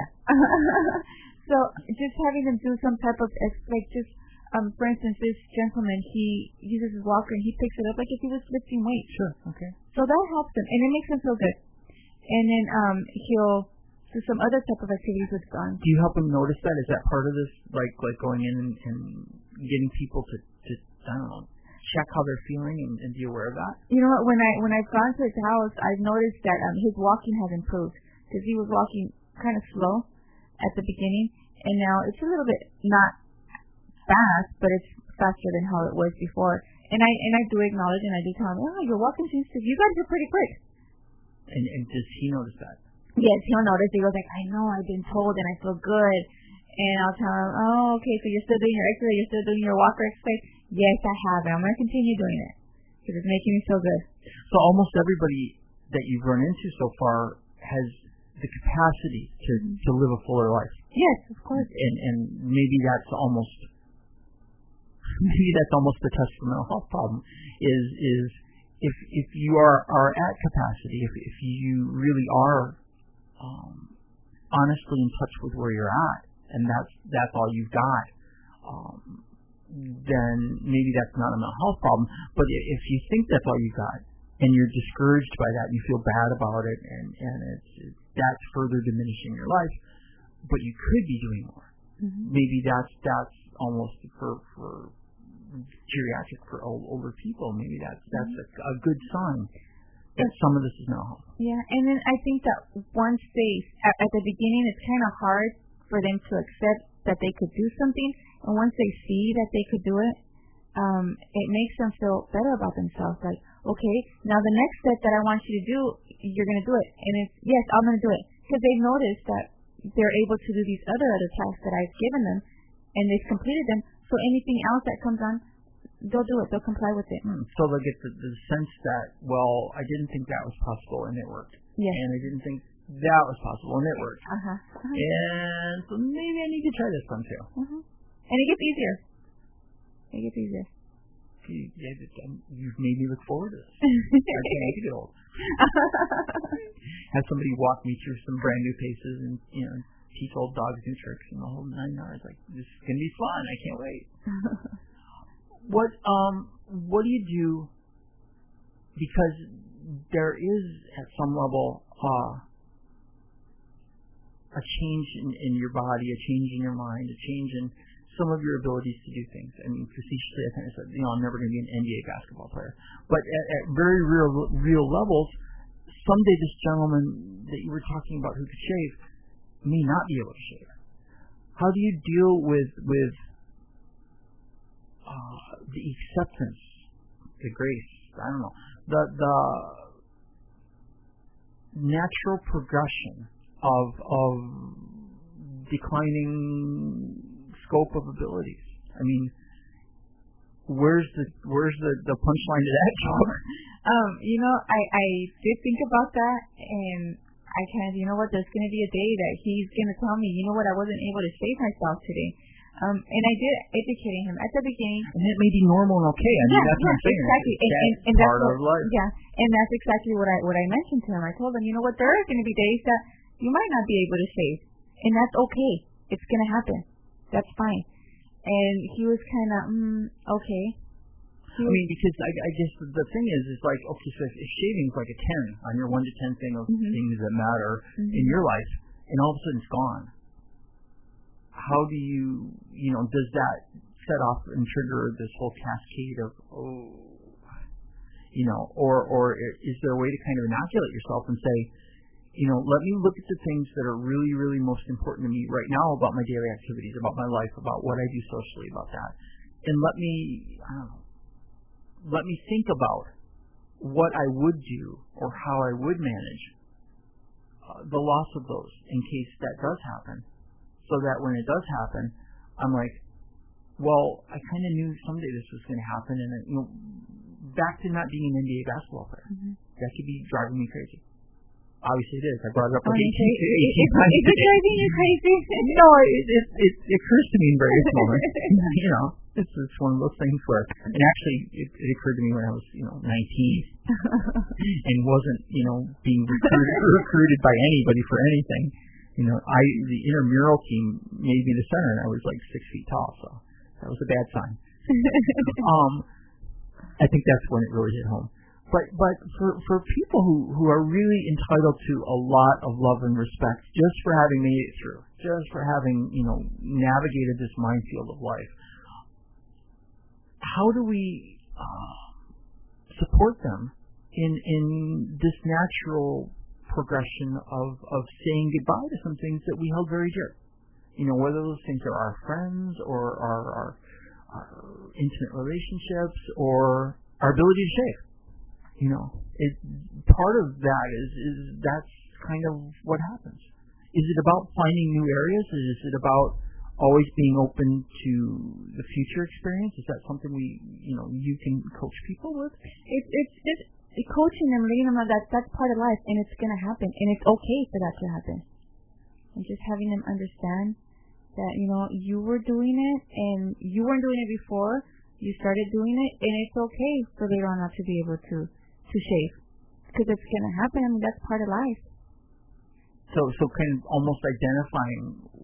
So just having them do some type of ex- like just um for instance, this gentleman, he uses his walker and he picks it up like if he was lifting weights. Sure. Okay. So that helps him and it makes him feel good. And then um he'll do some other type of activities with his arms. Do you help them notice that? Is that part of this, like like going in and, and getting people to, to I don't know, check how they're feeling and, and be aware of that? You know what? When I when I've gone to his house, I've noticed that um his walking has improved because he was walking kind of slow at the beginning, and now it's a little bit not fast, but it's faster than how it was before. And I and I do acknowledge and I do tell him, oh, your walking seems to you guys are pretty quick. And and does he notice that? Yes, he'll notice. He goes like, I know, I've been told, and I feel good. And I'll tell him, oh, okay, so you're still doing your exercise, you're still doing your walker exercise. Yes, I have, and I'm going to continue doing it because it's making me feel good. So almost everybody that you've run into so far has the capacity to, mm-hmm. to live a fuller life. Yes, of course. And and maybe that's almost maybe that's almost the test for mental health problem is is if if you are, are at capacity, if if you really are um, honestly in touch with where you're at, and that's that's all you've got, um, then maybe that's not a mental health problem. But if you think that's all you've got, and you're discouraged by that, and you feel bad about it, and and it's, it's that's further diminishing your life, but you could be doing more. Mm-hmm. Maybe that's that's almost for for geriatric for old, older people. Maybe that's that's mm-hmm. a, a good sign that some of this is mental health. Yeah, and then I think that once they at, at the beginning, it's kind of hard for them to accept that they could do something, and once they see that they could do it, um, it makes them feel better about themselves. Like, okay, now the next step that I want you to do, you're going to do it. And it's, yes, I'm going to do it. Because they've noticed that they're able to do these other other tasks that I've given them, and they've completed them. So anything else that comes on, they'll do it. They'll comply with it. Hmm. So they'll get the, the sense that, well, I didn't think that was possible, and it worked. Yes. And I didn't think that was possible, and it worked. Uh-huh. uh-huh. And so maybe I need to try this one, too. Uh-huh. And it gets easier. It gets easier. You, you've made me look forward to this. I can't wait to get old. Have somebody walk me through some brand new paces and, you know, teach old dogs new tricks and the whole nine yards. Like, this is going to be fun. I can't wait. What, um, what do you do? Because there is, at some level, uh, a change in, in your body, a change in your mind, a change in some of your abilities to do things. I mean, facetiously, I kind of said, you know, I'm never going to be an N B A basketball player. But at, at very real, real levels, someday this gentleman that you were talking about who could shave may not be able to shave. How do you deal with with uh, the acceptance, the grace, I don't know, the the natural progression of of declining scope of abilities? I mean, where's the where's the, the punchline to that joke? Um, you know, I, I did think about that, and I kind of, you know what, there's going to be a day that he's going to tell me, you know what, I wasn't able to save myself today. Um, and I did educating him at the beginning. And it may be normal and okay. I mean, yeah, that's yeah, what I'm saying. exactly. And, that's and, and part that's what, of life. Yeah, and that's exactly what I what I mentioned to him. I told him, you know what, there are going to be days that you might not be able to save, and that's okay. It's going to happen. That's fine. And he was kind of, mm, okay. I mean, because I, I guess the thing is, is like, okay, so if shaving's like a ten on your one to ten thing of mm-hmm. things that matter mm-hmm. in your life, and all of a sudden it's gone. How do you, you know, does that set off and trigger this whole cascade of, oh, you know, or or is there a way to kind of inoculate yourself and say, you know, let me look at the things that are really, really most important to me right now about my daily activities, about my life, about what I do socially, about that, and let me, I don't know, let me think about what I would do or how I would manage uh, the loss of those in case that does happen. So that when it does happen, I'm like, well, I kind of knew someday this was going to happen. And, you know, back to not being an N B A basketball player. Mm-hmm. That could be driving me crazy. Obviously it is. I brought it up like eighteen, eighteen times. Is it driving you crazy? No, it, it, it, it occurs to me in various moments. You know, it's, it's one of those things where, and actually it, it occurred to me when I was, you know, nineteen and wasn't, you know, being recruited, recruited by anybody for anything. You know, I the intramural team made me the center, and I was like six feet tall, so that was a bad sign. um, I think that's when it really hit home. But but for for people who, who are really entitled to a lot of love and respect just for having made it through, just for having, you know, navigated this minefield of life, how do we uh, support them in in this natural progression of, of saying goodbye to some things that we held very dear? You know, whether those things are our friends or our, our, our intimate relationships or our ability to shave. You know, it, part of that is, is that's kind of what happens. Is it about finding new areas? Is it about always being open to the future experience? Is that something we, you know, you can coach people with? It's, it's just coaching them, letting them know that that's part of life, and it's going to happen, and it's okay for that to happen. And just having them understand that, you know, you were doing it, and you weren't doing it before, you started doing it, and it's okay for later on not to be able to, to shave. Because it's going to happen, I mean, that's part of life. So, so kind of almost identifying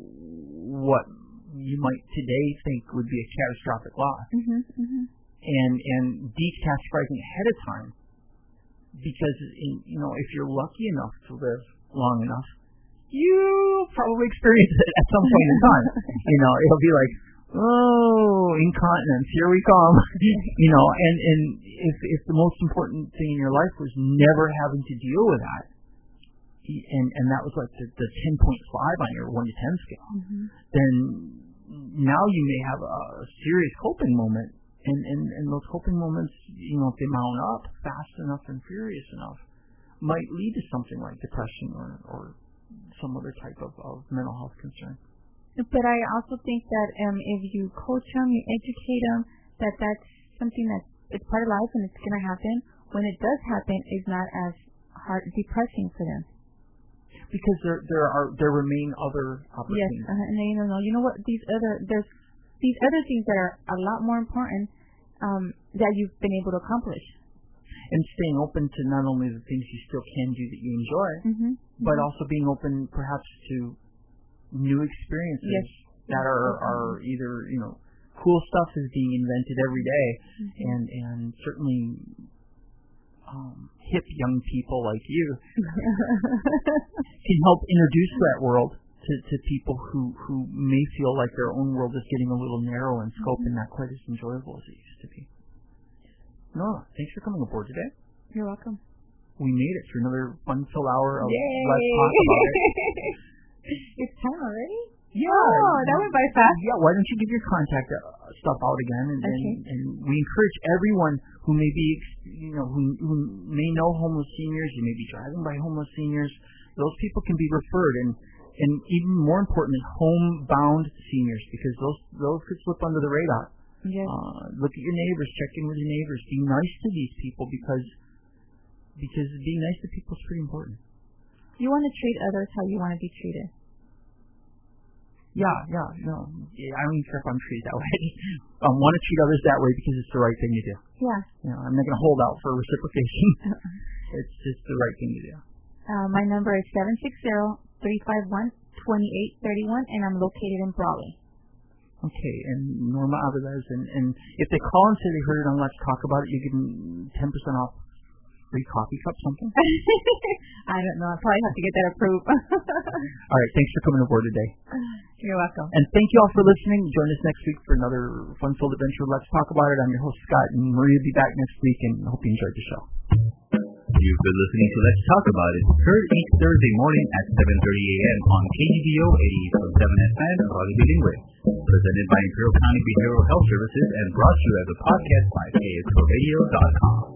what you might today think would be a catastrophic loss. Mm-hmm, mm-hmm. And, and decatastrophizing ahead of time. Because, in, you know, if you're lucky enough to live long enough, you'll probably experience it at some point in time. You know, it'll be like, oh, incontinence, here we come. You know, and, and if, if the most important thing in your life was never having to deal with that, and, and that was like the, the ten point five on your one to ten scale, mm-hmm. then now you may have a serious coping moment. And, and, and those coping moments, you know, if they mount up fast enough and furious enough, might lead to something like depression or, or some other type of, of mental health concern. But I also think that um, if you coach them, you educate them, that that's something that's it's part of life and it's going to happen. When it does happen, it's not as hard, depressing for them. Because there there are there remain other opportunities. Yes, uh, and then you know, you know what? These other there's. These other things that are a lot more important um, that you've been able to accomplish. And staying open to not only the things you still can do that you enjoy, mm-hmm. but mm-hmm. also being open perhaps to new experiences yes. that are, are either, you know, cool stuff is being invented every day, mm-hmm. and, and certainly um, hip young people like you can help introduce that world To, to people who, who may feel like their own world is getting a little narrow in scope mm-hmm. and not quite as enjoyable as it used to be. Nora, thanks for coming aboard today. You're welcome. We made it through another fun-filled hour of Yay. Let's Talk About It. It's time already? Yeah. Oh, that went by fast. Yeah, why don't you give your contact uh, stuff out again, and, okay. and, and we encourage everyone who may be, you know, who, who may know homeless seniors, you may be driving by homeless seniors, those people can be referred, and and even more importantly, homebound seniors, because those those could slip under the radar. Yes. Uh, look at your neighbors. Check in with your neighbors. Be nice to these people because because being nice to people is pretty important. You want to treat others how you want to be treated. Yeah, yeah, no. I don't even care if I'm treated that way. I want to treat others that way because it's the right thing to do. Yeah. You know, I'm not going to hold out for reciprocation. It's just the right thing to do. Uh, my number is seven six zero, three five one, two eight three one, and I'm located in Brawley. Okay, and Norma Aviles, and, and if they call and say they heard it on Let's Talk About It, you give them ten percent off free coffee cup, something? I don't know. I probably have to get that approved. All right, thanks for coming aboard today. You're welcome. And thank you all for listening. Join us next week for another fun-filled adventure. Let's Talk About It. I'm your host, Scott, and Maria will be back next week, and I hope you enjoyed the show. You've been listening to Let's Talk About It, heard each Thursday morning at seven thirty a.m. on K G B O eighty-eight point seven F M, Radio Bilingüe, presented by Imperial County Behavioral Health Services and brought to you as a podcast by K X O radio dot com.